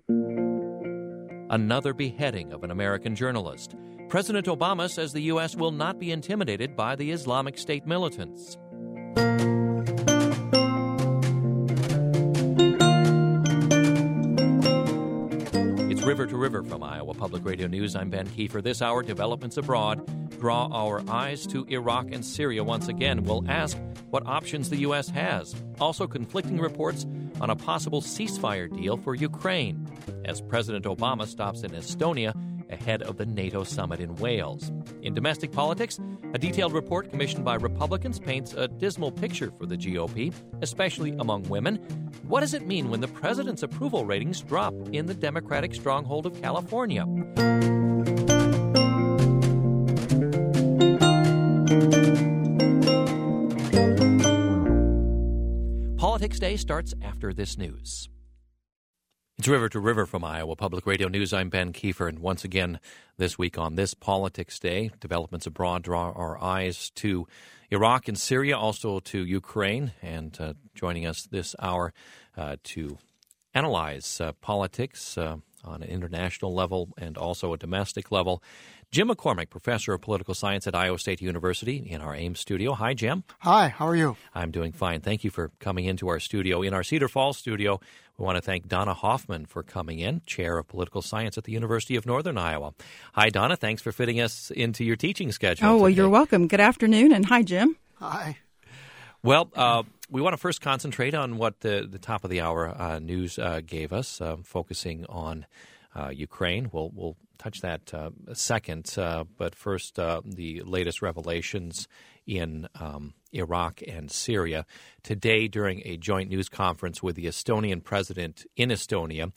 Another beheading of an American journalist. President Obama says the U.S. will not be intimidated by the Islamic State militants. It's River to River from Iowa Public Radio News. I'm Ben Kiefer. This hour, developments abroad draw our eyes to Iraq and Syria once again. We'll ask what options the U.S. has. Also, conflicting reports on a possible ceasefire deal for Ukraine, as President Obama stops in Estonia ahead of the NATO summit in Wales. In domestic politics, a detailed report commissioned by Republicans paints a dismal picture for the GOP, especially among women. What does it mean when the president's approval ratings drop in the Democratic stronghold of California? Politics Day starts after this news. It's River to River from Iowa Public Radio News. I'm Ben Kiefer, and once again this week on this Politics Day, developments abroad draw our eyes to Iraq and Syria, also to Ukraine, and joining us this hour to analyze politics on an international level and also a domestic level, Jim McCormick, professor of political science at Iowa State University in our Ames studio. Hi, Jim. Hi, how are you? I'm doing fine. Thank you for coming into our studio. In our Cedar Falls studio, we want to thank Donna Hoffman for coming in, chair of political science at the University of Northern Iowa. Hi, Donna. Thanks for fitting us into your teaching schedule. Oh, well, today. You're welcome. Good afternoon, and hi, Jim. Hi. Well, we want to first concentrate on what the top of the hour news gave us, focusing on Ukraine. We'll touch that second, but first, the latest revelations in Iraq and Syria. Today, during a joint news conference with the Estonian president in Estonia,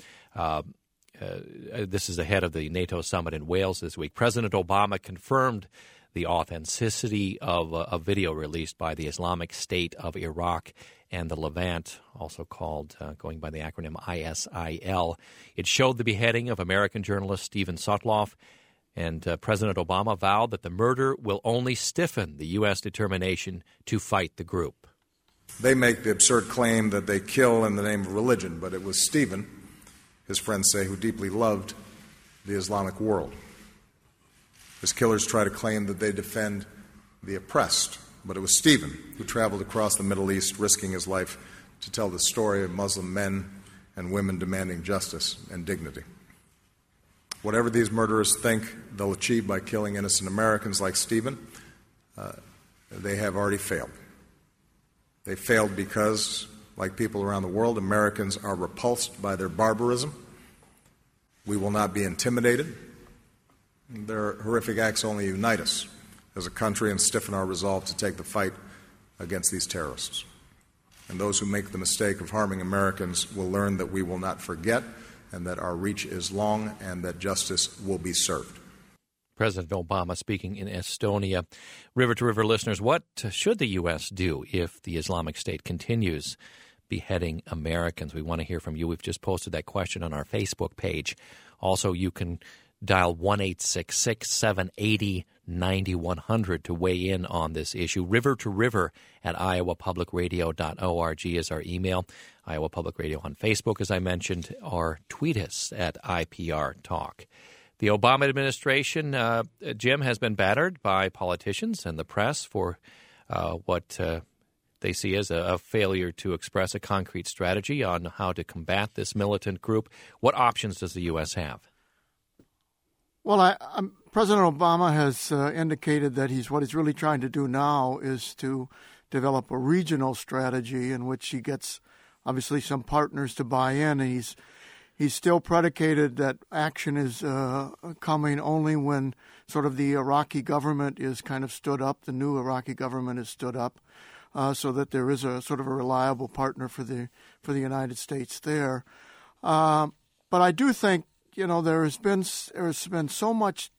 this is ahead of the NATO summit in Wales this week, President Obama confirmed the authenticity of a video released by the Islamic State of Iraq and the Levant, also called, going by the acronym ISIL. It showed the beheading of American journalist Steven Sotloff, and President Obama vowed that the murder will only stiffen the U.S. determination to fight the group. They make the absurd claim that they kill in the name of religion, but it was Steven, his friends say, who deeply loved the Islamic world. His killers try to claim that they defend the oppressed, but it was Steven who traveled across the Middle East, risking his life to tell the story of Muslim men and women demanding justice and dignity. Whatever these murderers think they'll achieve by killing innocent Americans like Steven, they have already failed. They failed because, like people around the world, Americans are repulsed by their barbarism. We will not be intimidated. Their horrific acts only unite us as a country and stiffen our resolve to take the fight against these terrorists. And those who make the mistake of harming Americans will learn that we will not forget and that our reach is long and that justice will be served. President Obama speaking in Estonia. River to River listeners, what should the U.S. do if the Islamic State continues beheading Americans? We want to hear from you. We've just posted that question on our Facebook page. Also, you can dial 1-866-780-9100 to weigh in on this issue. River to River at iowapublicradio.org is our email. Iowa Public Radio on Facebook, as I mentioned, or tweet us at IPR Talk. The Obama administration, Jim, has been battered by politicians and the press for what they see as a failure to express a concrete strategy on how to combat this militant group. What options does the U.S. have? Well, President Obama has indicated that what he's really trying to do now is to develop a regional strategy in which he gets, obviously, some partners to buy in. And he's still predicated that action is coming only when sort of the Iraqi government is kind of stood up, the new Iraqi government is stood up, so that there is a sort of a reliable partner for the United States there. But I do think, you know, there has been so much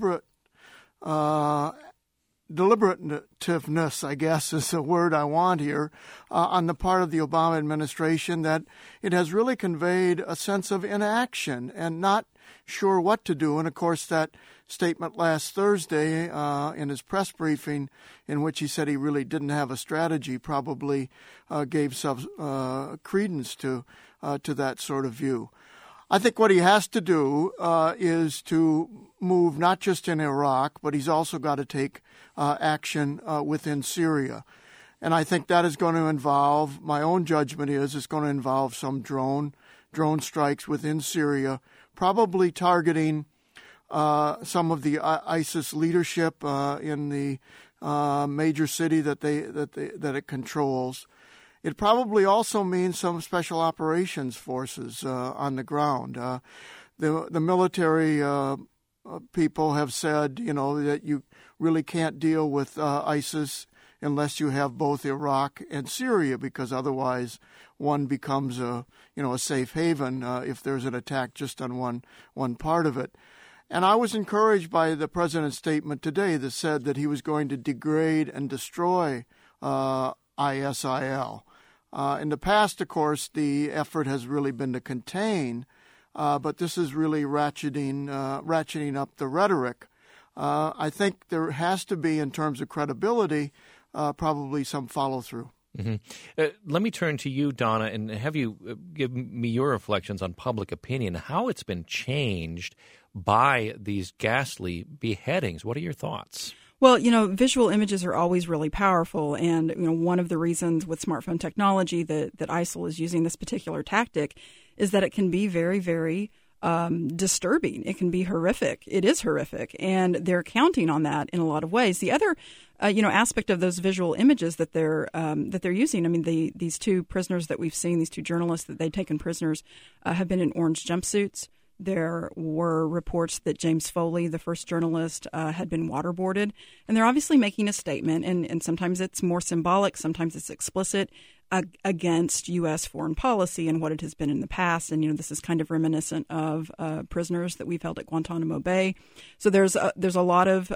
deliberativeness, I guess is the word I want here, on the part of the Obama administration, that it has really conveyed a sense of inaction and not sure what to do. And, of course, that statement last Thursday in his press briefing in which he said he really didn't have a strategy probably gave some credence to that sort of view. I think what he has to do is to move not just in Iraq, but he's also got to take action within Syria. And I think that is going to involve, my own judgment is, it's going to involve some drone strikes within Syria, probably targeting some of the ISIS leadership in the major city that it controls. It probably also means some special operations forces on the ground. The military people have said, that you really can't deal with ISIS unless you have both Iraq and Syria, because otherwise one becomes a safe haven if there's an attack just on one part of it. And I was encouraged by the president's statement today that said that he was going to degrade and destroy ISIL. In the past, of course, the effort has really been to contain, but this is really ratcheting up the rhetoric. I think there has to be, in terms of credibility, probably some follow-through. Mm-hmm. Let me turn to you, Donna, and have you give me your reflections on public opinion, how it's been changed by these ghastly beheadings. What are your thoughts? Well, visual images are always really powerful. And, one of the reasons with smartphone technology that ISIL is using this particular tactic is that it can be very, very disturbing. It can be horrific. It is horrific. And they're counting on that in a lot of ways. The other, aspect of those visual images that they're using, I mean, these two prisoners that we've seen, these two journalists that they've taken prisoners, have been in orange jumpsuits. There were reports that James Foley, the first journalist, had been waterboarded. And they're obviously making a statement, and sometimes it's more symbolic, sometimes it's explicit, against U.S. foreign policy and what it has been in the past. And, this is kind of reminiscent of prisoners that we've held at Guantanamo Bay. So there's a lot of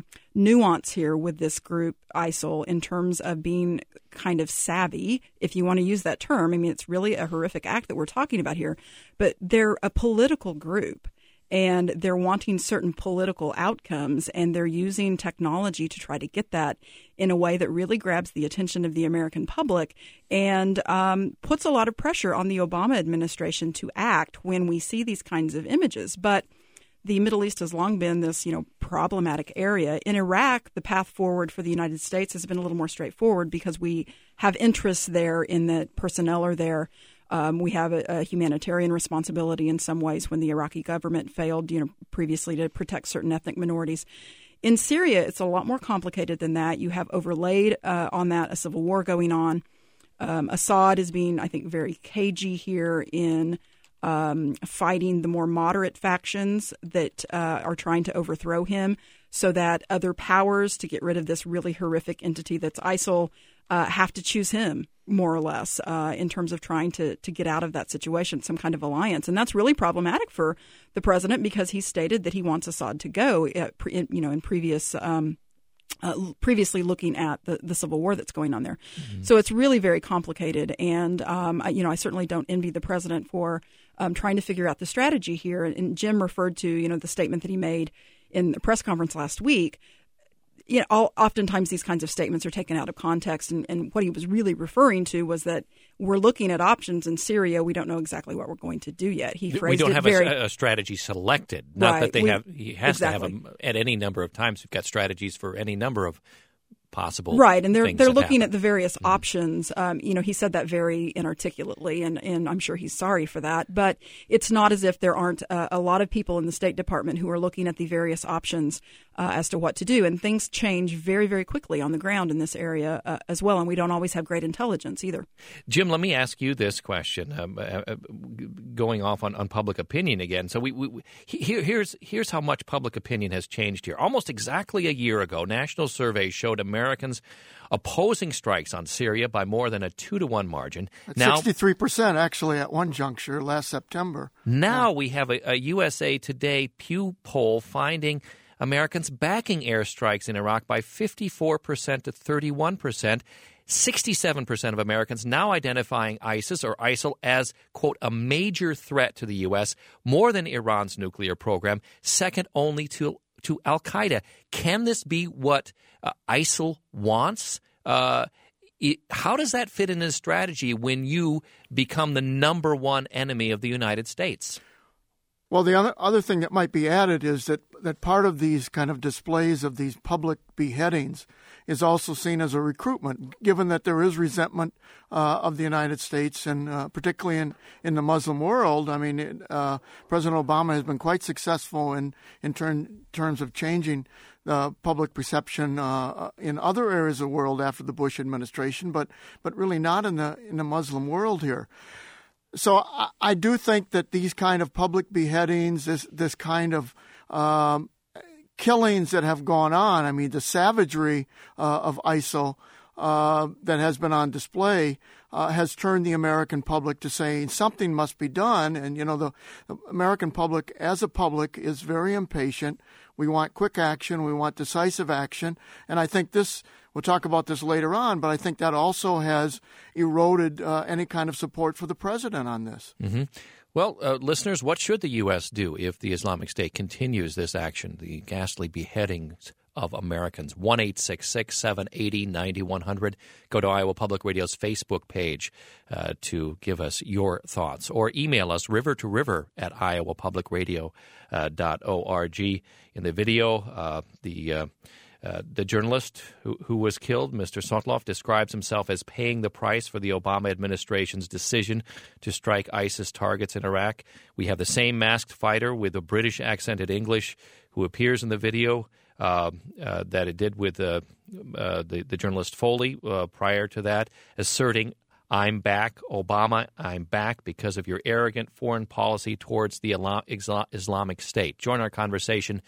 nuance here with this group, ISIL, in terms of being kind of savvy, if you want to use that term. I mean, it's really a horrific act that we're talking about here, but they're a political group. And they're wanting certain political outcomes, and they're using technology to try to get that in a way that really grabs the attention of the American public and puts a lot of pressure on the Obama administration to act when we see these kinds of images. But the Middle East has long been this, problematic area. In Iraq, the path forward for the United States has been a little more straightforward because we have interests there in the personnel are there. We have a humanitarian responsibility in some ways when the Iraqi government failed, previously to protect certain ethnic minorities. In Syria, it's a lot more complicated than that. You have overlaid on that a civil war going on. Assad is being, I think, very cagey here in fighting the more moderate factions that are trying to overthrow him so that other powers, to get rid of this really horrific entity that's ISIL, have to choose him, more or less, in terms of trying to get out of that situation, some kind of alliance. And that's really problematic for the president because he stated that he wants Assad to go, in previously looking at the civil war that's going on there. Mm-hmm. So it's really very complicated. And, I certainly don't envy the president for trying to figure out the strategy here. And Jim referred to, the statement that he made in the press conference last week. Oftentimes these kinds of statements are taken out of context. And what he was really referring to was that we're looking at options in Syria. We don't know exactly what we're going to do yet. He phrased we don't it have a strategy selected. Not right. that they have. He has to have them at any number of times. We've got strategies for any number of possible right, and they're looking happen. at the various options. He said that very inarticulately, and I'm sure he's sorry for that. But it's not as if there aren't a lot of people in the State Department who are looking at the various options as to what to do. And things change very, very quickly on the ground in this area as well, and we don't always have great intelligence either. Jim, let me ask you this question, going off on public opinion again. So here's how much public opinion has changed here. Almost exactly a year ago, national surveys showed Americans opposing strikes on Syria by more than a 2-to-1 margin. Now, 63% actually at one juncture last September. Now we have a USA Today Pew poll finding Americans backing airstrikes in Iraq by 54% to 31%. 67% of Americans now identifying ISIS or ISIL as, quote, a major threat to the U.S., more than Iran's nuclear program, second only to al-Qaeda. Can this be what ISIL wants? How does that fit in his strategy when you become the number one enemy of the United States? Well, the other thing that might be added is that part of these kind of displays of these public beheadings is also seen as a recruitment, given that there is resentment of the United States, and particularly in the Muslim world. I mean, President Obama has been quite successful in terms of changing the public perception in other areas of the world after the Bush administration, but really not in the Muslim world here. So I do think that these kind of public beheadings, this kind of killings that have gone on, I mean, the savagery of ISIL that has been on display has turned the American public to saying something must be done. And, the American public as a public is very impatient. We want quick action. We want decisive action. And I think we'll talk about this later on, but I think that also has eroded any kind of support for the president on this. Mm-hmm. Well, listeners, what should the U.S. do if the Islamic State continues this action, the ghastly beheadings of Americans? 1-866-780-9100. Go to Iowa Public Radio's Facebook page to give us your thoughts, or email us rivertoriver@iowapublicradio.org. In the video, the journalist who was killed, Mr. Sotloff, describes himself as paying the price for the Obama administration's decision to strike ISIS targets in Iraq. We have the same masked fighter with a British accented English who appears in the video that it did with the journalist Foley prior to that, asserting, "I'm back, Obama, I'm back because of your arrogant foreign policy towards the Islamic State." Join our conversation,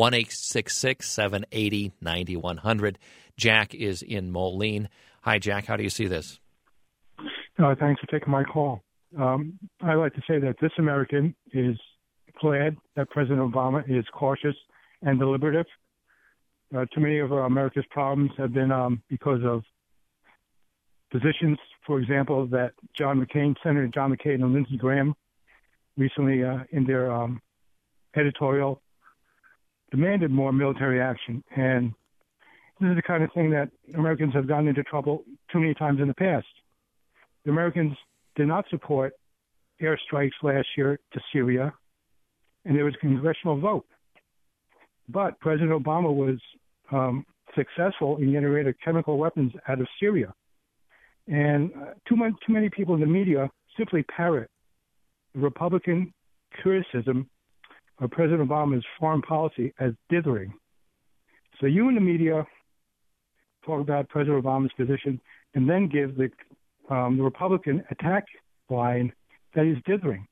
1-866-780-9100. Jack is in Moline. Hi, Jack. How do you see this? Thanks for taking my call. I'd like to say that this American is glad that President Obama is cautious and deliberative. Too many of America's problems have been because of positions, for example, that Senator John McCain and Lindsey Graham recently in their editorial demanded more military action. And this is the kind of thing that Americans have gotten into trouble too many times in the past. The Americans did not support airstrikes last year to Syria, and there was a congressional vote. But President Obama was successful in getting rid of chemical weapons out of Syria. And too many people in the media simply parrot the Republican criticism of President Obama's foreign policy as dithering. So you in the media talk about President Obama's position and then give the Republican attack line that he's dithering.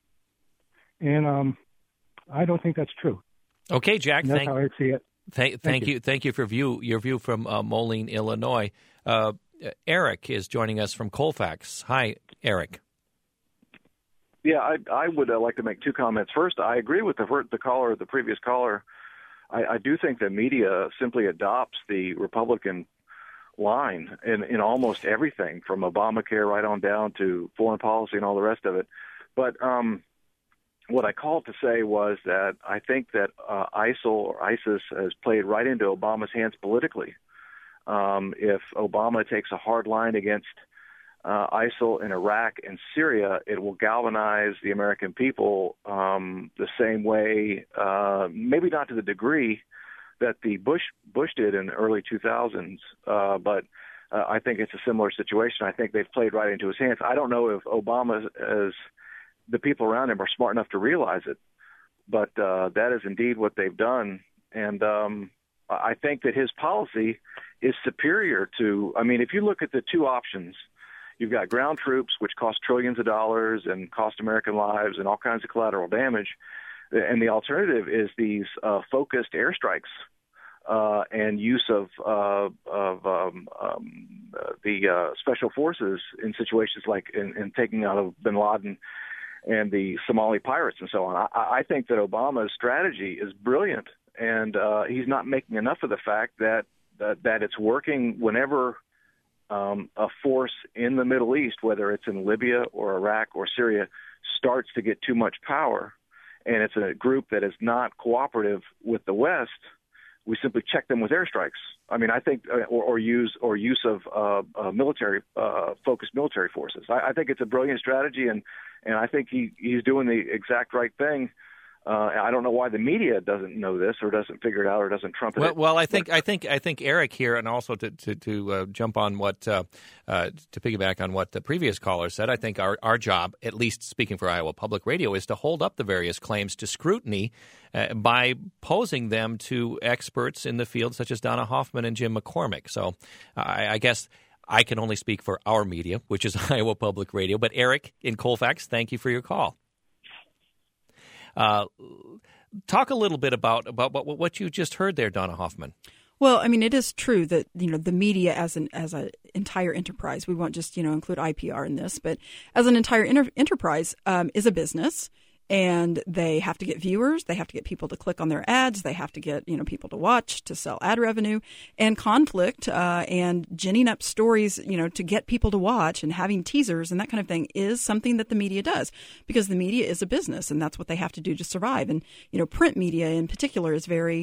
And I don't think that's true. Okay, Jack. And that's how I see it. Thank you. Thank you for your view from Moline, Illinois. Eric is joining us from Colfax. Hi, Eric. Yeah, I would like to make two comments. First, I agree with the previous caller. I do think the media simply adopts the Republican line in almost everything, from Obamacare right on down to foreign policy and all the rest of it. But what I called to say was that I think that ISIL or ISIS has played right into Obama's hands politically. If Obama takes a hard line against ISIL in Iraq and Syria, it will galvanize the American people the same way, maybe not to the degree that the Bush did in the early 2000s, but I think it's a similar situation. I think they've played right into his hands. I don't know if Obama, as the people around him, are smart enough to realize it, but that is indeed what they've done. And I think that his policy is superior to, if you look at the two options, you've got ground troops, which cost trillions of dollars and cost American lives and all kinds of collateral damage. And the alternative is these focused airstrikes and use of the special forces in situations like in taking out bin Laden and the Somali pirates and so on. I think that Obama's strategy is brilliant, and he's not making enough of the fact that it's working whenever a force in the Middle East, whether it's in Libya or Iraq or Syria, starts to get too much power, and it's a group that is not cooperative with the West, we simply check them with airstrikes. I think, or use of military focused military forces. I think it's a brilliant strategy, and I think he's doing the exact right thing. I don't know why the media doesn't know this or doesn't figure it out or doesn't trumpet it. Well, I think Eric here, and also to jump on what to piggyback on what the previous caller said, I think our job, at least speaking for Iowa Public Radio, is to hold up the various claims to scrutiny by posing them to experts in the field such as Donna Hoffman and Jim McCormick. So I guess I can only speak for our media, which is Iowa Public Radio. But Eric in Colfax, thank you for your call. Talk a little bit about what you just heard there, Donna Hoffman. Well, I mean, it is true that, the media as an entire enterprise, we won't just, include IPR in this, but as an entire enterprise is a business, and they have to get viewers, they have to get people to click on their ads, they have to get, people to watch, to sell ad revenue, and conflict and ginning up stories, to get people to watch and having teasers and that kind of thing is something that the media does, because the media is a business and that's what they have to do to survive. And, print media in particular is very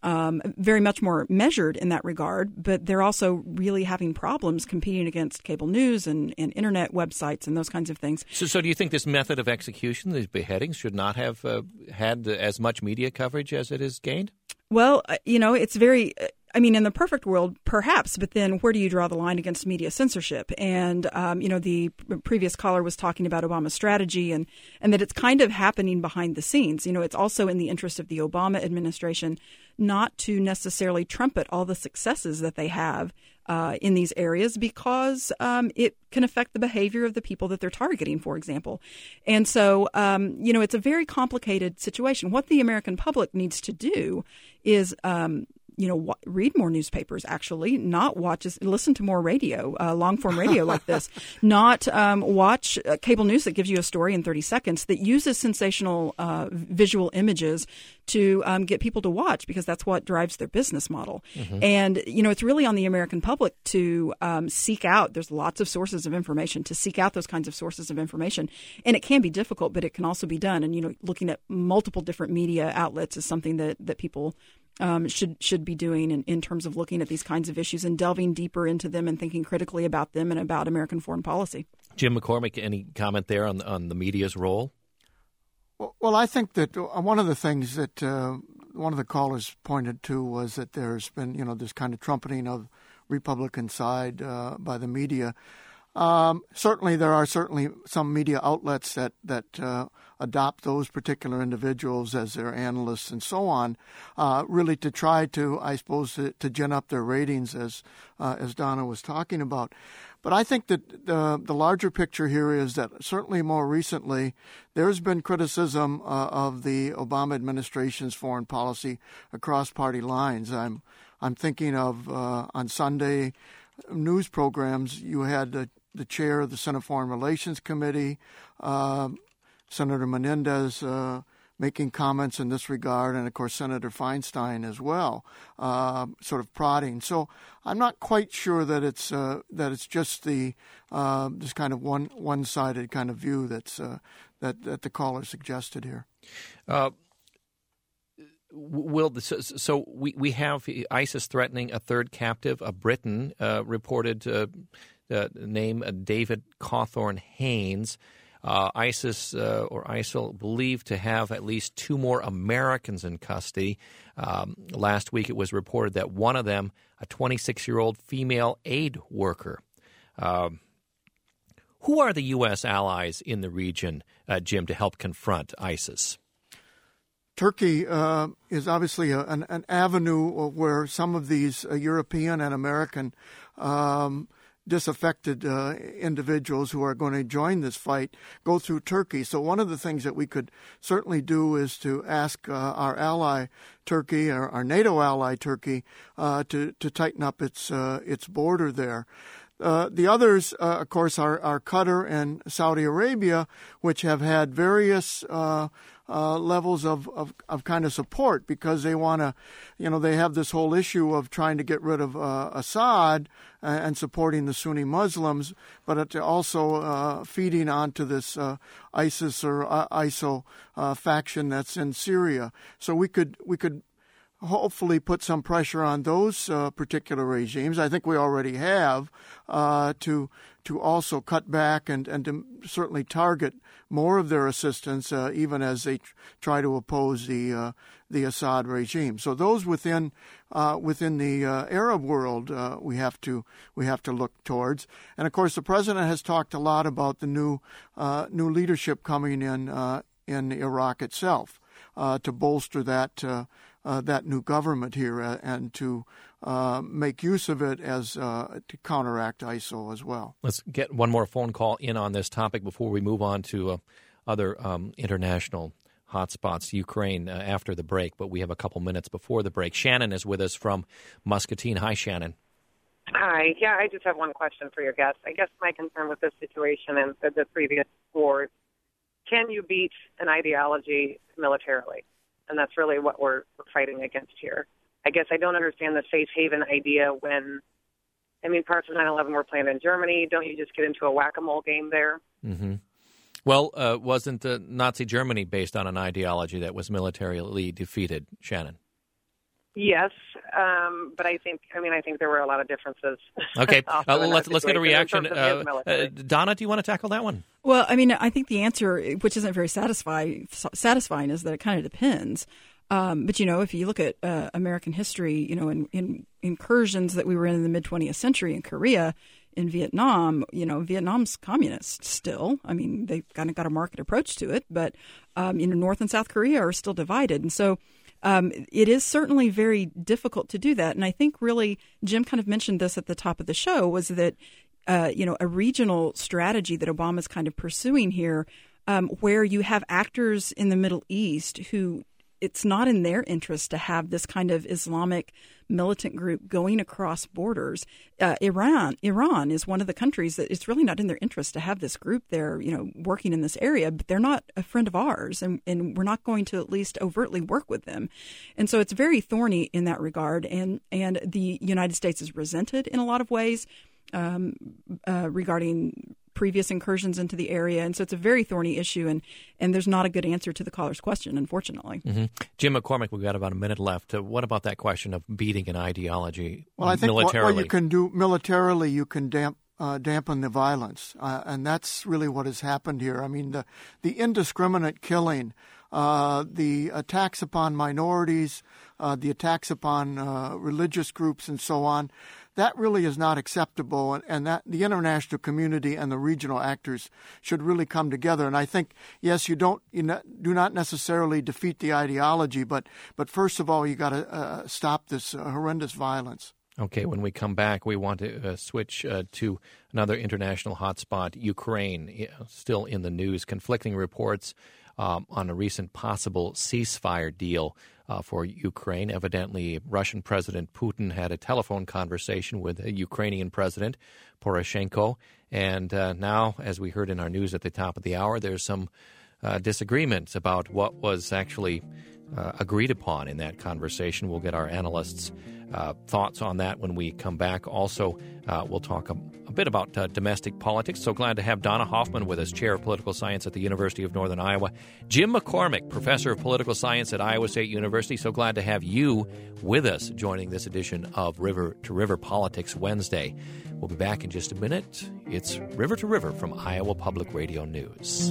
much more measured in that regard, but they're also really having problems competing against cable news and internet websites and those kinds of things. So do you think this method of execution, these beheadings, should not have had as much media coverage as it has gained? Well, it's very... in the perfect world, perhaps, but then where do you draw the line against media censorship? And, the previous caller was talking about Obama's strategy and that it's kind of happening behind the scenes. It's also in the interest of the Obama administration not to necessarily trumpet all the successes that they have in these areas because it can affect the behavior of the people that they're targeting, for example. And so, it's a very complicated situation. What the American public needs to do is read more newspapers, actually, not listen to more radio, long-form radio like this, not watch cable news that gives you a story in 30 seconds that uses sensational visual images to get people to watch, because that's what drives their business model. Mm-hmm. And, it's really on the American public to seek out, there's lots of sources of information, to seek out those kinds of sources of information. And it can be difficult, but it can also be done. And, looking at multiple different media outlets is something that people should be doing in terms of looking at these kinds of issues and delving deeper into them and thinking critically about them and about American foreign policy. Jim McCormick, any comment there on the media's role? Well, I think that one of the things that one of the callers pointed to was that there's been, this kind of trumpeting of Republican side by the media. Certainly, there are some media outlets that adopt those particular individuals as their analysts and so on, really to try to, I suppose, to gin up their ratings, as Donna was talking about. But I think that the larger picture here is that certainly more recently there's been criticism of the Obama administration's foreign policy across party lines. I'm thinking of on Sunday news programs you had the chair of the Senate Foreign Relations Committee, Senator Menendez, making comments in this regard, and of course Senator Feinstein as well, sort of prodding. So I'm not quite sure that it's just the this kind of one-sided kind of view that the caller suggested here. So we have ISIS threatening a third captive, a Briton, reported name David Cawthorn Haynes. ISIS or ISIL believed to have at least two more Americans in custody. Last week it was reported that one of them, a 26-year-old female aid worker. Who are the U.S. allies in the region, Jim, to help confront ISIS? Turkey is obviously an avenue where some of these European and American disaffected individuals who are going to join this fight go through Turkey. So one of the things that we could certainly do is to ask our ally Turkey, or our NATO ally Turkey, to tighten up its border there. The others, of course, are Qatar and Saudi Arabia, which have had various levels of kind of support, because they want to, they have this whole issue of trying to get rid of Assad and supporting the Sunni Muslims, but also feeding onto this ISIS or ISIL faction that's in Syria. So we could hopefully put some pressure on those particular regimes. I think we already have to also cut back and to certainly target more of their assistance, even as they try to oppose the Assad regime. So those within the Arab world we have to look towards. And of course, the president has talked a lot about the new leadership coming in Iraq itself to bolster that new government here and to make use of it as to counteract ISIL as well. Let's get one more phone call in on this topic before we move on to other international hotspots, Ukraine, after the break. But we have a couple minutes before the break. Shannon is with us from Muscatine. Hi, Shannon. Hi. Yeah, I just have one question for your guest. I guess my concern with this situation and the previous wars, can you beat an ideology militarily? And that's really what we're fighting against here. I guess I don't understand the safe haven idea when, parts of 9/11 were planned in Germany. Don't you just get into a whack-a-mole game there? Mm-hmm. Well, wasn't Nazi Germany based on an ideology that was militarily defeated, Shannon? Yes, but I think there were a lot of differences. Okay, let's get a reaction. Donna, do you want to tackle that one? Well, I think the answer, which isn't very satisfying, is that it kind of depends. But if you look at American history, in incursions that we were in the mid-20th century in Korea, in Vietnam, Vietnam's communist still. They've kind of got a market approach to it, but North and South Korea are still divided, and so. It is certainly very difficult to do that. And I think really Jim kind of mentioned this at the top of the show was that, a regional strategy that Obama's kind of pursuing here, where you have actors in the Middle East who it's not in their interest to have this kind of Islamic militant group going across borders. Iran is one of the countries that it's really not in their interest to have this group there, working in this area, but they're not a friend of ours, and we're not going to at least overtly work with them. And so it's very thorny in that regard, and the United States is resented in a lot of ways regarding previous incursions into the area. And so it's a very thorny issue, and there's not a good answer to the caller's question, unfortunately. Mm-hmm. Jim McCormick, we've got about a minute left. What about that question of beating an ideology militarily? Well, I think what you can do militarily, you can dampen the violence. And that's really what has happened here. The indiscriminate killing, the attacks upon minorities, the attacks upon religious groups and so on, that really is not acceptable, and that the international community and the regional actors should really come together. And I think, yes, you do not necessarily defeat the ideology, but first of all, you got to stop this horrendous violence. Okay, when we come back, we want to switch to another international hotspot, Ukraine, still in the news. Conflicting reports on a recent possible ceasefire deal for Ukraine. Evidently, Russian President Putin had a telephone conversation with the Ukrainian President Poroshenko. And now, as we heard in our news at the top of the hour, there's some disagreements about what was actually agreed upon in that conversation. We'll get our analysts' thoughts on that when we come back. Also, we'll talk a bit about domestic politics. So glad to have Donna Hoffman with us, Chair of Political Science at the University of Northern Iowa. Jim McCormick, Professor of Political Science at Iowa State University. So glad to have you with us joining this edition of River to River Politics Wednesday. We'll be back in just a minute. It's River to River from Iowa Public Radio News.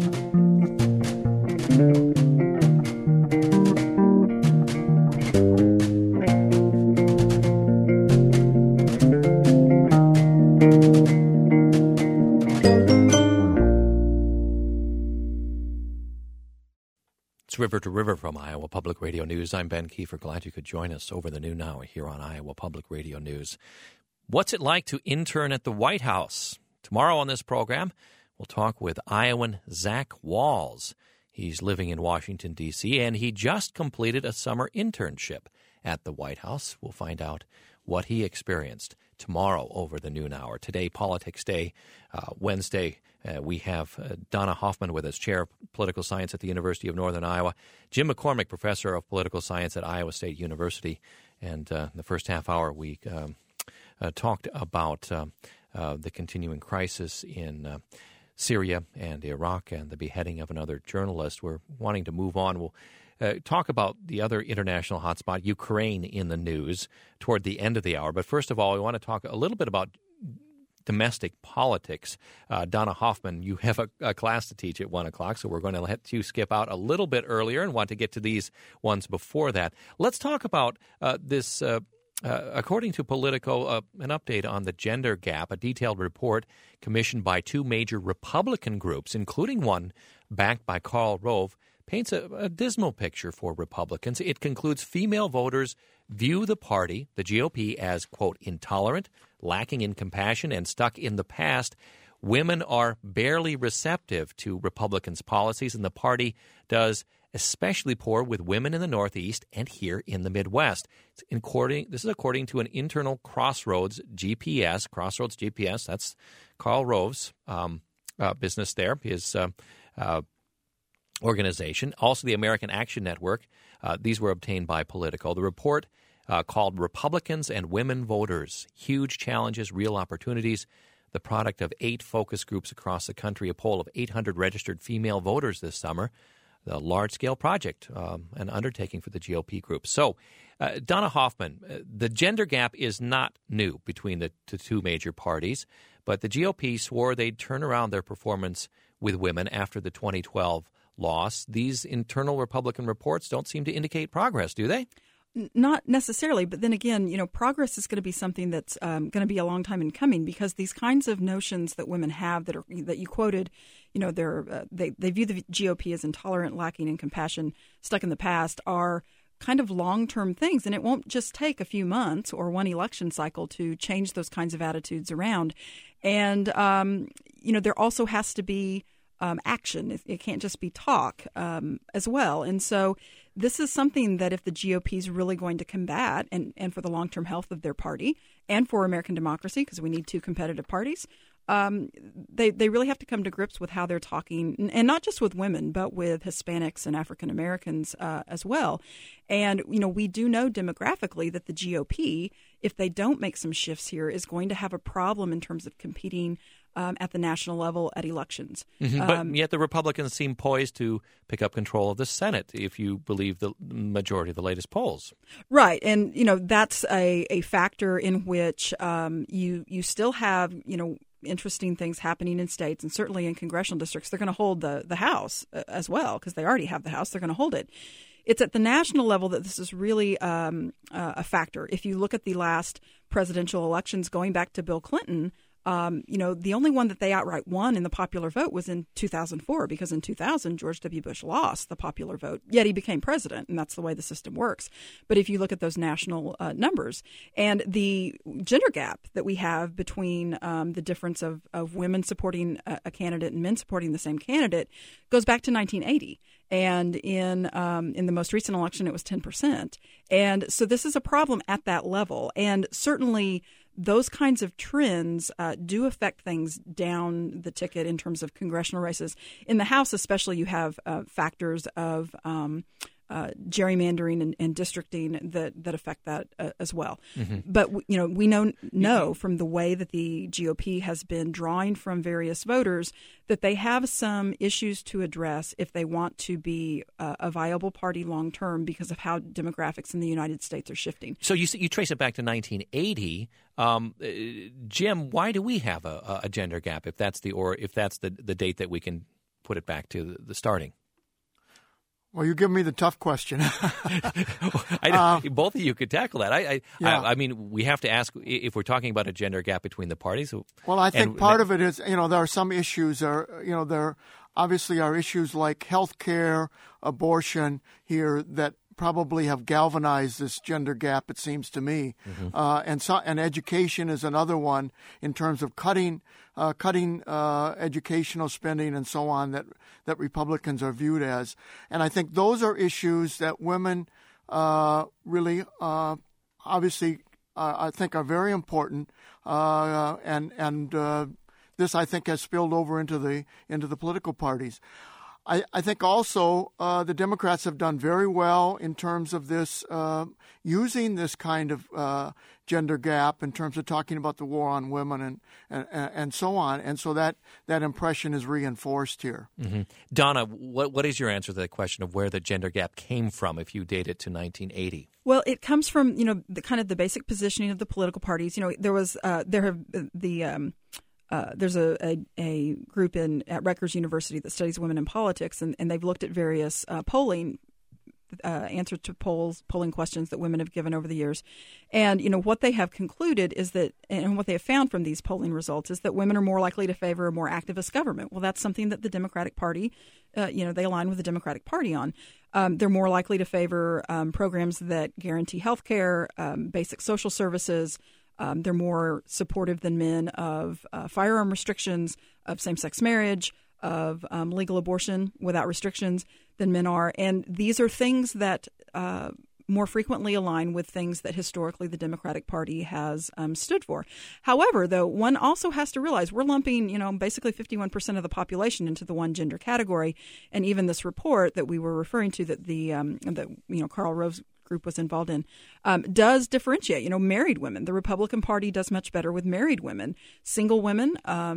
It's River to River from Iowa Public Radio News. I'm Ben Kiefer. Glad you could join us over the noon hour here on Iowa Public Radio News. What's it like to intern at the White House? Tomorrow on this program, we'll talk with Iowan Zach Walls. He's living in Washington, D.C., and he just completed a summer internship at the White House. We'll find out what he experienced tomorrow over the noon hour. Today, Politics Day, Wednesday, we have Donna Hoffman with us, Chair of Political Science at the University of Northern Iowa, Jim McCormick, Professor of Political Science at Iowa State University. And the first half hour, we talked about the continuing crisis in Syria and Iraq and the beheading of another journalist. We're wanting to move on. We'll talk about the other international hotspot, Ukraine, in the news toward the end of the hour. But first of all, we want to talk a little bit about domestic politics. Donna Hoffman, you have a class to teach at 1 o'clock, so we're going to let you skip out a little bit earlier and want to get to these ones before that. Let's talk about this, according to Politico, an update on the gender gap, a detailed report commissioned by two major Republican groups, including one backed by Karl Rove, paints a dismal picture for Republicans. It concludes female voters view the party, the GOP, as, quote, intolerant, lacking in compassion, and stuck in the past. Women are barely receptive to Republicans' policies, and the party does especially poor with women in the Northeast and here in the Midwest. This is according to an internal Crossroads GPS, that's Karl Rove's business there, his organization. Also, the American Action Network. These were obtained by Politico. The report called Republicans and Women Voters, Huge Challenges, Real Opportunities, the product of 8 focus groups across the country, a poll of 800 registered female voters this summer, the large-scale project, an undertaking for the GOP group. So, Donna Hoffman, the gender gap is not new between the two major parties, but the GOP swore they'd turn around their performance with women after the 2012 loss. These internal Republican reports don't seem to indicate progress, do they? Not necessarily, but then again, progress is going to be something that's going to be a long time in coming, because these kinds of notions that women have that you quoted, they view the GOP as intolerant, lacking in compassion, stuck in the past, are kind of long-term things, and it won't just take a few months or one election cycle to change those kinds of attitudes around. And there also has to be action. It can't just be talk as well. And so this is something that if the GOP is really going to combat and for the long-term health of their party and for American democracy, because we need two competitive parties, they really have to come to grips with how they're talking, and not just with women, but with Hispanics and African Americans as well. And, we do know demographically that the GOP, if they don't make some shifts here, is going to have a problem in terms of competing at the national level at elections. Mm-hmm. But yet the Republicans seem poised to pick up control of the Senate, if you believe the majority of the latest polls. Right. And, that's a factor in which you still have, interesting things happening in states, and certainly in congressional districts. They're going to hold the House as well, because they already have the House. They're going to hold it. It's at the national level that this is really a factor. If you look at the last presidential elections going back to Bill Clinton, the only one that they outright won in the popular vote was in 2004, because in 2000, George W. Bush lost the popular vote, yet he became president, and that's the way the system works. But if you look at those national numbers and the gender gap that we have between the difference of women supporting a candidate and men supporting the same candidate goes back to 1980. And in the most recent election, it was 10%. And so this is a problem at that level. And certainly those kinds of trends do affect things down the ticket in terms of congressional races. In the House especially, you have factors of gerrymandering and districting that affect that as well. Mm-hmm. But we know from the way that the GOP has been drawing from various voters that they have some issues to address if they want to be a viable party long term, because of how demographics in the United States are shifting. So you trace it back to 1980. Jim, why do we have a gender gap if that's the date that we can put it back to the starting? Well, you give me the tough question. Both of you could tackle that. I mean, we have to ask if we're talking about a gender gap between the parties. Well, I think part of it is, there are some issues. There obviously are issues like health care, abortion here that probably have galvanized this gender gap, it seems to me. Mm-hmm. And education is another one in terms of cutting educational spending and so on that Republicans are viewed as. And I think those are issues that women really obviously I think are very important. And this I think has spilled over into the political parties. I think also the Democrats have done very well in terms of this, using this kind of gender gap in terms of talking about the war on women and so on. And so that impression is reinforced here. Mm-hmm. Donna, what is your answer to the question of where the gender gap came from if you date it to 1980? Well, it comes from, the basic positioning of the political parties. There's a group at Rutgers University that studies women in politics, and they've looked at various polling answers to polling questions that women have given over the years. And, what they have concluded is that, and what they have found from these polling results is that women are more likely to favor a more activist government. Well, that's something that the Democratic Party, they align with the Democratic Party on. They're more likely to favor programs that guarantee health care, basic social services. They're more supportive than men of firearm restrictions, of same-sex marriage, of legal abortion without restrictions than men are. And these are things that more frequently align with things that historically the Democratic Party has stood for. However, though, one also has to realize we're lumping, basically 51% of the population into the one gender category. And even this report that we were referring to that Karl Rove's group was involved in does differentiate. Married women. The Republican Party does much better with married women. Single women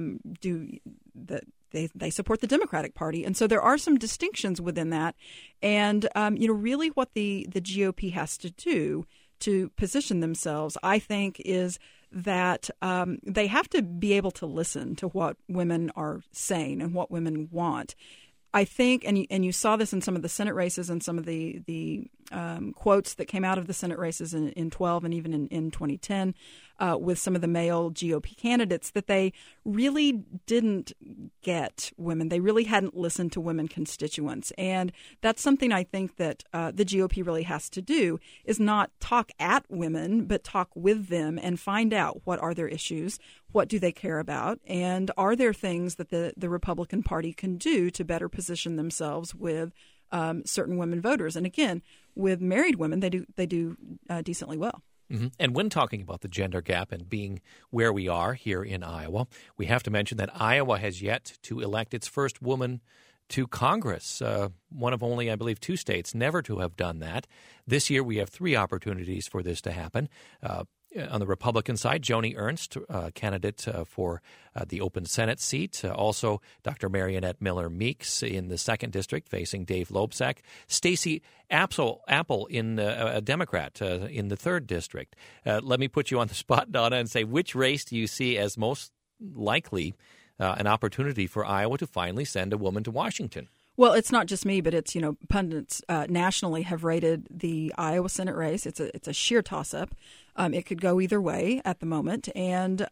They support the Democratic Party. And so there are some distinctions within that. And, really what the GOP has to do to position themselves, I think, is that they have to be able to listen to what women are saying and what women want. I think, and you saw this in some of the Senate races and some of the quotes that came out of the Senate races in 12 and even in 2010 with some of the male GOP candidates, that they really didn't get women. They really hadn't listened to women constituents. And that's something I think that the GOP really has to do, is not talk at women, but talk with them and find out what are their issues, what do they care about, and are there things that the Republican Party can do to better position themselves with certain women voters. And again, with married women, they do decently well. Mm-hmm. And when talking about the gender gap and being where we are here in Iowa, we have to mention that Iowa has yet to elect its first woman to Congress, one of only, I believe, 2 states never to have done that. This year we have 3 opportunities for this to happen. On the Republican side, Joni Ernst, candidate for the open Senate seat. Also, Dr. Marionette Miller Meeks in the 2nd District facing Dave Loebsack. Stacey Apple, in a Democrat in the 3rd District. Let me put you on the spot, Donna, and say, which race do you see as most likely an opportunity for Iowa to finally send a woman to Washington? Well, it's not just me, but it's, pundits nationally have rated the Iowa Senate race. It's a sheer toss-up. It could go either way at the moment. And,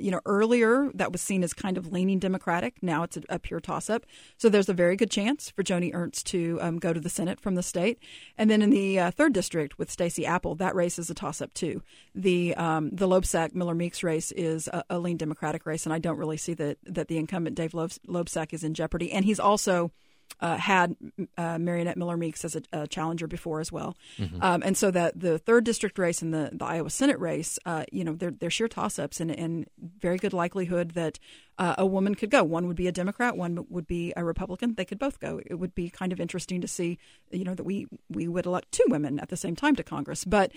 earlier that was seen as kind of leaning Democratic. Now it's a pure toss-up. So there's a very good chance for Joni Ernst to go to the Senate from the state. And then in the 3rd District with Stacey Apple, that race is a toss-up too. The Loebsack Miller Meeks race is a lean Democratic race, and I don't really see that the incumbent Dave Loebsack is in jeopardy. And he's also had Marionette Miller Meeks as a challenger before as well. Mm-hmm. And so that the 3rd District race and the Iowa Senate race, they're sheer toss-ups and very good likelihood that a woman could go. One would be a Democrat, one would be a Republican. They could both go. It would be kind of interesting to see, that we would elect 2 women at the same time to Congress. But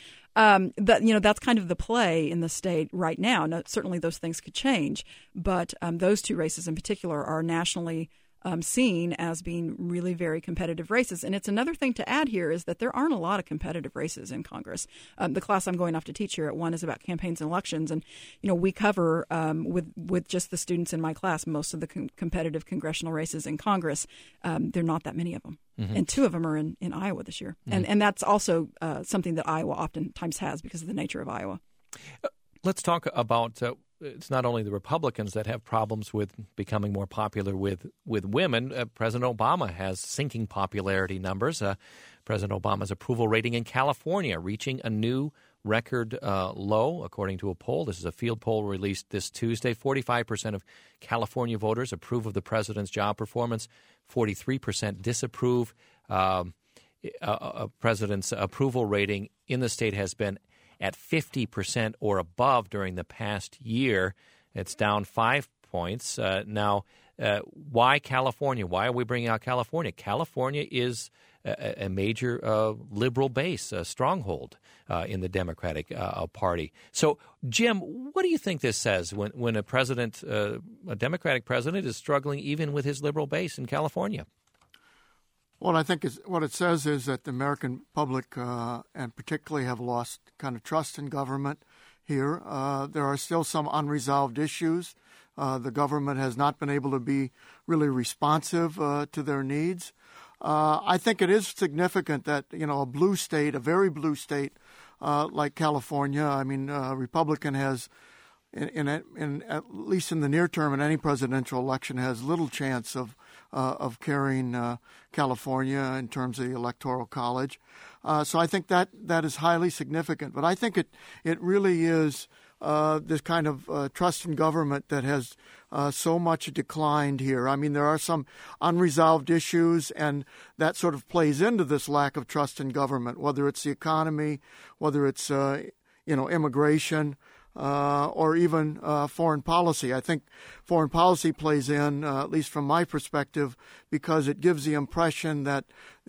that's kind of the play in the state right now. Now, certainly those things could change, but those 2 races in particular are nationally seen as being really very competitive races. And it's another thing to add here is that there aren't a lot of competitive races in Congress. The class I'm going off to teach here at one is about campaigns and elections. And, we cover with just the students in my class most of the competitive congressional races in Congress. There are not that many of them. Mm-hmm. And 2 of them are in Iowa this year. Mm-hmm. And that's also something that Iowa oftentimes has because of the nature of Iowa. Let's talk about it's not only the Republicans that have problems with becoming more popular with women. President Obama has sinking popularity numbers. President Obama's approval rating in California reaching a new record low, according to a poll. This is a field poll released this Tuesday. 45% of California voters approve of the president's job performance. 43% disapprove. President's approval rating in the state has been at 50% or above during the past year. It's down 5 points. Now, Why California? Why are we bringing out California? California is a major liberal base, a stronghold in the Democratic Party. So, Jim, what do you think this says when a president, a Democratic president, is struggling even with his liberal base in California? Well, I think what it says is that the American public, and particularly, have lost kind of trust in government here. There are still some unresolved issues. The government has not been able to be really responsive to their needs. I think it is significant that, a blue state, a very blue state like California, Republican has, in at least in the near term in any presidential election, has little chance of carrying California in terms of the Electoral College. So I think that is highly significant. But I think it really is this kind of trust in government that has so much declined here. I mean, there are some unresolved issues, and that sort of plays into this lack of trust in government, whether it's the economy, whether it's immigration, or even foreign policy. I think foreign policy plays in, at least from my perspective, because it gives the impression that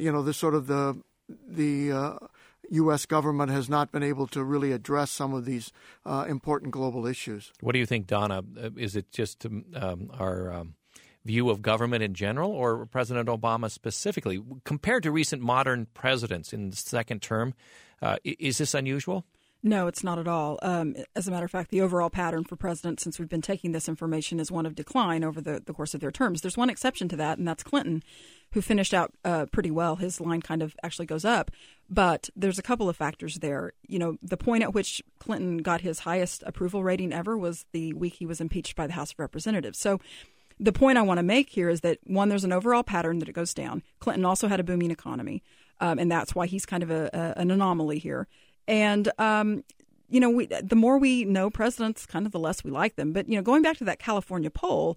the U.S. government has not been able to really address some of these important global issues. What do you think, Donna? Is it just our view of government in general, or President Obama specifically? Compared to recent modern presidents in the second term, is this unusual? No, it's not at all. As a matter of fact, the overall pattern for presidents since we've been taking this information is one of decline over the course of their terms. There's one exception to that, and that's Clinton, who finished out pretty well. His line kind of actually goes up. But there's a couple of factors there. The point at which Clinton got his highest approval rating ever was the week he was impeached by the House of Representatives. So the point I want to make here is that, one, there's an overall pattern that it goes down. Clinton also had a booming economy, and that's why he's kind of an anomaly here. And, the more we know presidents, kind of the less we like them. But, going back to that California poll,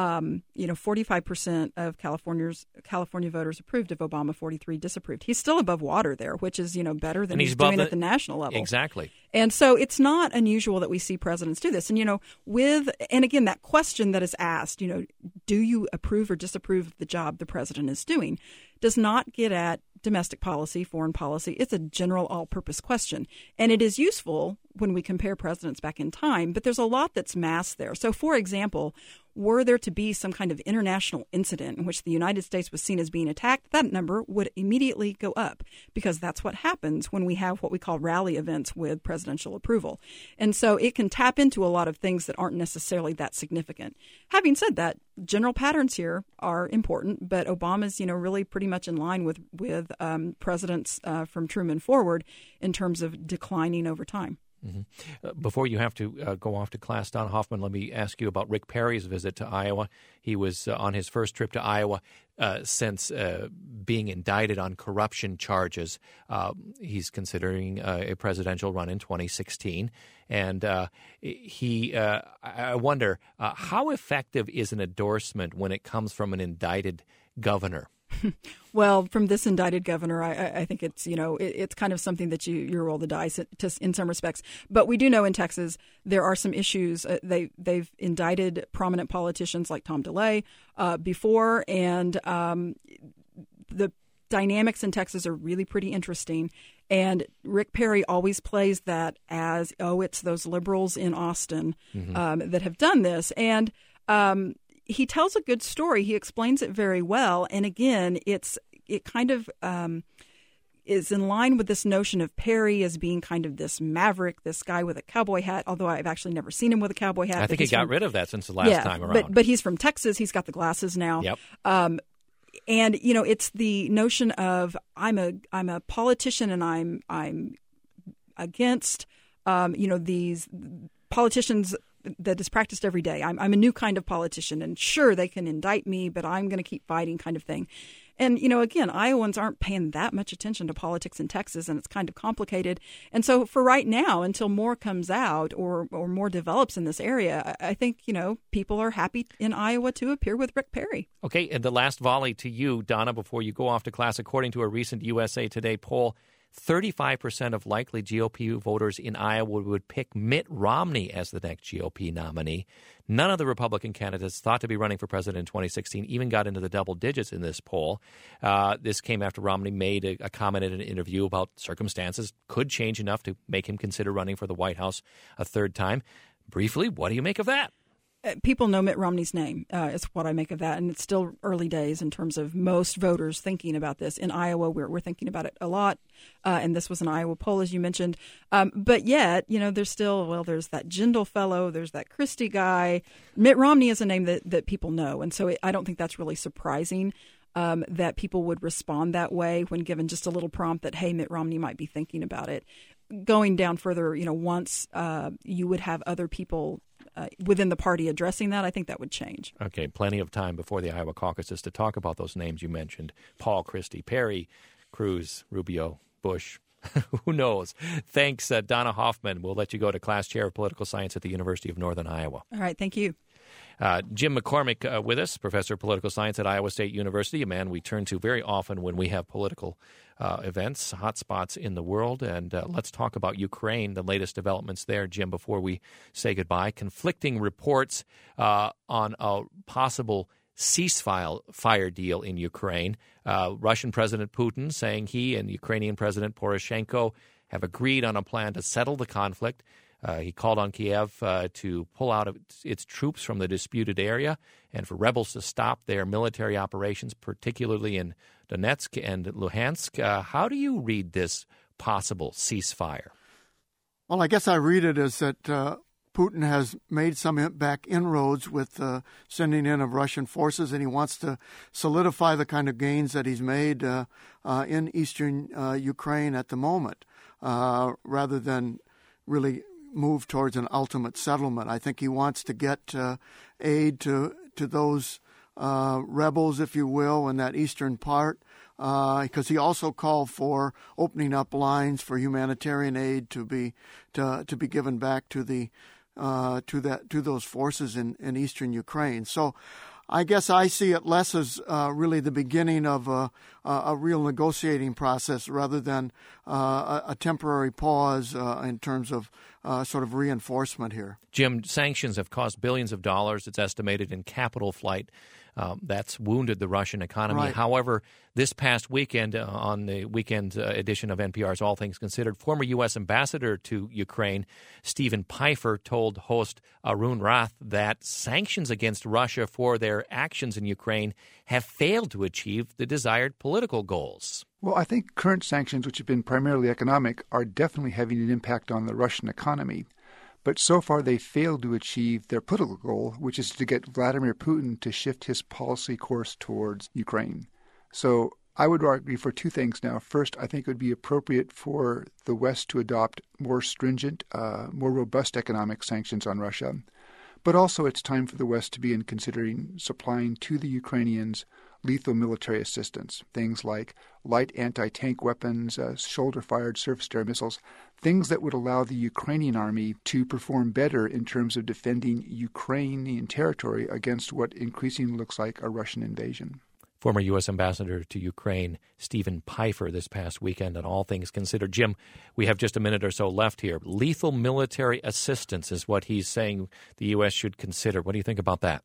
45% of California voters approved of Obama, 43 disapproved. He's still above water there, which is, better than he's doing at the national level. Exactly. And so it's not unusual that we see presidents do this. And, and again, that question that is asked, do you approve or disapprove of the job the president is doing, does not get at domestic policy, foreign policy. It's a general all-purpose question. And it is useful when we compare presidents back in time, but there's a lot that's masked there. So, for example, were there to be some kind of international incident in which the United States was seen as being attacked, that number would immediately go up, because that's what happens when we have what we call rally events with presidential approval. And so it can tap into a lot of things that aren't necessarily that significant. Having said that, general patterns here are important, but Obama's, really pretty much in line with presidents from Truman forward in terms of declining over time. Mm-hmm. Before you have to go off to class, Don Hoffman, let me ask you about Rick Perry's visit to Iowa. He was on his first trip to Iowa since being indicted on corruption charges. He's considering a presidential run in 2016. And I wonder, how effective is an endorsement when it comes from an indicted governor? Well, from this indicted governor, I think it's, it's kind of something that you roll the dice in some respects. But we do know in Texas there are some issues. They've indicted prominent politicians like Tom DeLay before, and the dynamics in Texas are really pretty interesting. And Rick Perry always plays that as, it's those liberals in Austin that have done this. And he tells a good story. He explains it very well. And again, it kind of is in line with this notion of Perry as being kind of this maverick, this guy with a cowboy hat, although I've actually never seen him with a cowboy hat. I think he got rid of that since the last time around. But he's from Texas. He's got the glasses now. Yep. And, it's the notion of I'm a politician and I'm against, these politicians that is practiced every day. I'm a new kind of politician, and sure, they can indict me, but I'm going to keep fighting kind of thing. And, again, Iowans aren't paying that much attention to politics in Texas, and it's kind of complicated. And so for right now, until more comes out or more develops in this area, I think, people are happy in Iowa to appear with Rick Perry. Okay, and the last volley to you, Donna, before you go off to class. According to a recent USA Today poll, 35% of likely GOP voters in Iowa would pick Mitt Romney as the next GOP nominee. None of the Republican candidates thought to be running for president in 2016 even got into the double digits in this poll. This came after Romney made a comment in an interview about circumstances could change enough to make him consider running for the White House a third time. Briefly, what do you make of that? People know Mitt Romney's name is what I make of that, and it's still early days in terms of most voters thinking about this. In Iowa, we're thinking about it a lot, and this was an Iowa poll, as you mentioned. But yet, there's still, there's that Jindal fellow, there's that Christie guy. Mitt Romney is a name that people know, and so I don't think that's really surprising that people would respond that way when given just a little prompt that, hey, Mitt Romney might be thinking about it. Going down further, once you would have other people within the party addressing that, I think that would change. Okay, plenty of time before the Iowa caucuses to talk about those names you mentioned. Paul, Christie, Perry, Cruz, Rubio, Bush. Who knows? Thanks, Donna Hoffman. We'll let you go to class chair of political science at the University of Northern Iowa. All right, thank you. Jim McCormick with us, professor of political science at Iowa State University, a man we turn to very often when we have political events, hotspots in the world. And let's talk about Ukraine, the latest developments there, Jim, before we say goodbye. Conflicting reports on a possible ceasefire deal in Ukraine. Russian President Putin saying he and Ukrainian President Poroshenko have agreed on a plan to settle the conflict. He called on Kiev to pull out of its troops from the disputed area and for rebels to stop their military operations, particularly in Donetsk and Luhansk. How do you read this possible ceasefire? Well, I guess I read it as that Putin has made some back inroads with sending in of Russian forces, and he wants to solidify the kind of gains that he's made in eastern Ukraine at the moment, rather than really move towards an ultimate settlement. I think he wants to get aid to those rebels, if you will, in that eastern part, because he also called for opening up lines for humanitarian aid to be given back to the to those forces in eastern Ukraine. So I guess I see it less as really the beginning of a real negotiating process rather than a temporary pause in terms of sort of reinforcement here. Jim, sanctions have cost billions of dollars, it's estimated, in capital flight. That's wounded the Russian economy. Right. However, this past weekend, on the weekend edition of NPR's All Things Considered, former U.S. ambassador to Ukraine, Stephen Pfeiffer, told host Arun Rath that sanctions against Russia for their actions in Ukraine have failed to achieve the desired political goals. Well, I think current sanctions, which have been primarily economic, are definitely having an impact on the Russian economy. But so far they failed to achieve their political goal, which is to get Vladimir Putin to shift his policy course towards Ukraine. So I would argue for two things now. First, I think it would be appropriate for the West to adopt more stringent, more robust economic sanctions on Russia. But also it's time for the West to begin considering supplying to the Ukrainians lethal military assistance, things like light anti-tank weapons, shoulder-fired surface-to-air missiles, things that would allow the Ukrainian army to perform better in terms of defending Ukrainian territory against what increasingly looks like a Russian invasion. Former U.S. ambassador to Ukraine, Stephen Pfeiffer, this past weekend on All Things Considered. Jim, we have just a minute or so left here. Lethal military assistance is what he's saying the U.S. should consider. What do you think about that?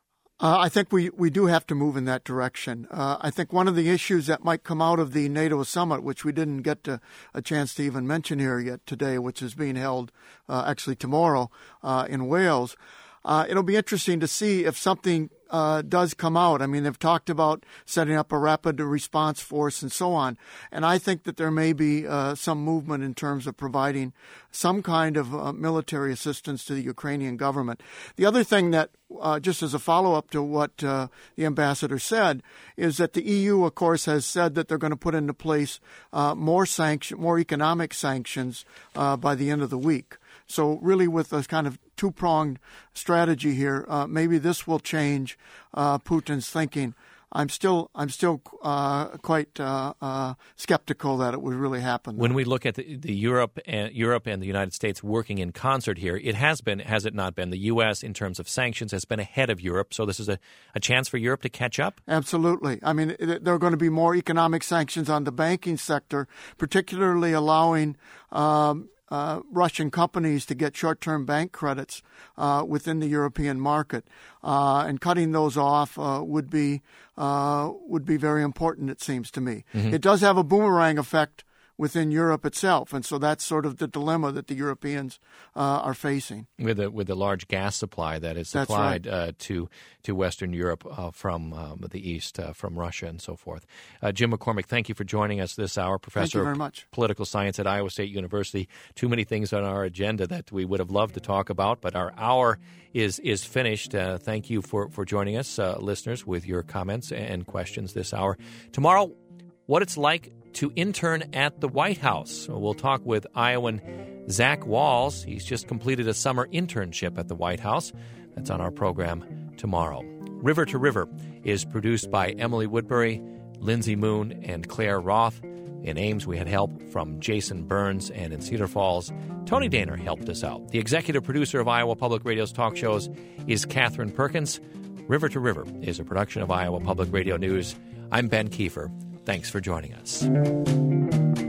I think we do have to move in that direction. I think one of the issues that might come out of the NATO summit, which we didn't get a chance to even mention here yet today, which is being held actually tomorrow in Wales, it'll be interesting to see if something does come out. I mean, they've talked about setting up a rapid response force and so on. And I think that there may be some movement in terms of providing some kind of military assistance to the Ukrainian government. The other thing that, just as a follow-up to what the ambassador said, is that the EU, of course, has said that they're going to put into place more economic sanctions by the end of the week. So really with a kind of two-pronged strategy here, maybe this will change Putin's thinking I'm still quite skeptical that it would really happen. When we look at the Europe and the United States working in concert here, it has been, has it not been? The U.S. in terms of sanctions has been ahead of Europe, so this is a chance for Europe to catch up? Absolutely. I mean, there are going to be more economic sanctions on the banking sector, particularly allowing Russian companies to get short-term bank credits within the European market, and cutting those off would be very important. It seems to me. Mm-hmm. It does have a boomerang effect within Europe itself, and so that's sort of the dilemma that the Europeans are facing. With the large gas supply that is supplied to Western Europe from the east, from Russia and so forth. Jim McCormick, thank you for joining us this hour, Professor of Political Science at Iowa State University. Too many things on our agenda that we would have loved to talk about, but our hour is finished. Thank you for joining us, listeners, with your comments and questions this hour. Tomorrow, what it's like to intern at the White House. We'll talk with Iowan Zach Walls. He's just completed a summer internship at the White House. That's on our program tomorrow. River to River is produced by Emily Woodbury, Lindsay Moon, and Claire Roth. In Ames, we had help from Jason Burns, and in Cedar Falls, Tony Daner helped us out. The executive producer of Iowa Public Radio's talk shows is Catherine Perkins. River to River is a production of Iowa Public Radio News. I'm Ben Kiefer. Thanks for joining us.